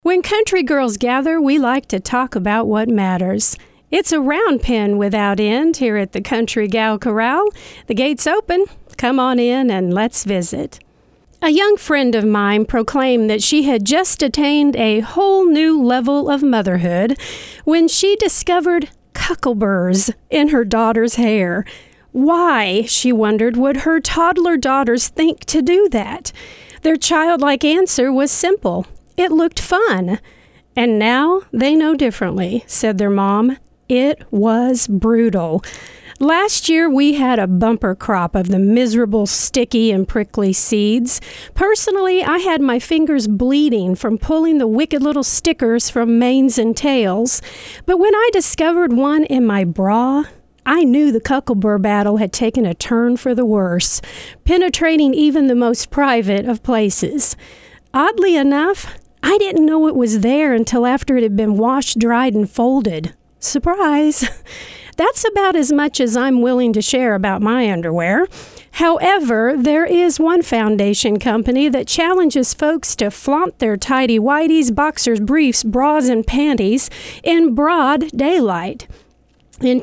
When country girls gather, we like to talk about what matters. It's a round pen without end here at the Country Gal Corral. The gate's open. Come on in and let's visit. A young friend of mine proclaimed that she had just attained a whole new level of motherhood when she discovered cuckleburrs in her daughter's hair. Why, she wondered, would her toddler daughters think to do that? Their childlike answer was simple. It looked fun. And now they know differently, said their mom. It was brutal. Last year, we had a bumper crop of the miserable, sticky, and prickly seeds. Personally, I had my fingers bleeding from pulling the wicked little stickers from manes and tails. But when I discovered one in my bra, I knew the cuckleburr battle had taken a turn for the worse, penetrating even the most private of places. Oddly enough, I didn't know it was there until after it had been washed, dried, and folded. Surprise! That's about as much as I'm willing to share about my underwear. However, there is one foundation company that challenges folks to flaunt their tighty-whities, boxers, briefs, bras, and panties in broad daylight. In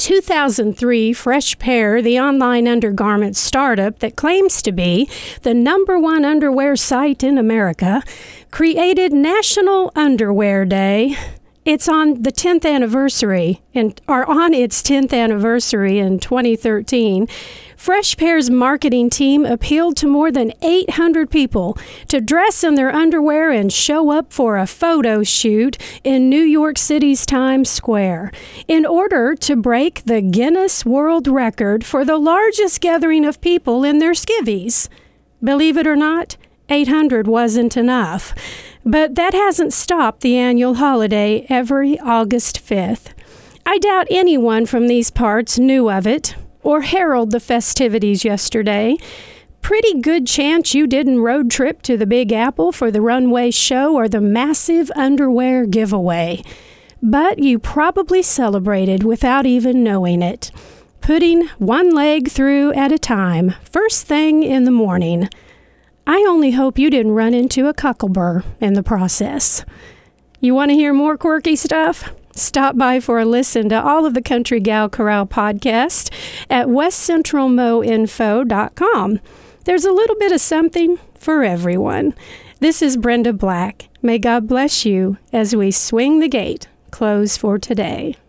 2003, Fresh Pair, the online undergarment startup that claims to be the #1 underwear site in America, created National Underwear Day. It's on the 10th anniversary, on its 10th anniversary in 2013. Fresh Pair's marketing team appealed to more than 800 people to dress in their underwear and show up for a photo shoot in New York City's Times Square in order to break the Guinness World Record for the largest gathering of people in their skivvies. Believe it or not, 800 wasn't enough. But that hasn't stopped the annual holiday every August 5th. I doubt anyone from these parts knew of it or heralded the festivities yesterday. Pretty good chance you didn't road trip to the Big Apple for the runway show or the massive underwear giveaway. But you probably celebrated without even knowing it, putting one leg through at a time, first thing in the morning. I only hope you didn't run into a cuckleburr in the process. You want to hear more quirky stuff? Stop by for a listen to all of the Country Gal Corral podcast at westcentralmoinfo.com. There's a little bit of something for everyone. This is Brenda Black. May God bless you as we swing the gate closed for today.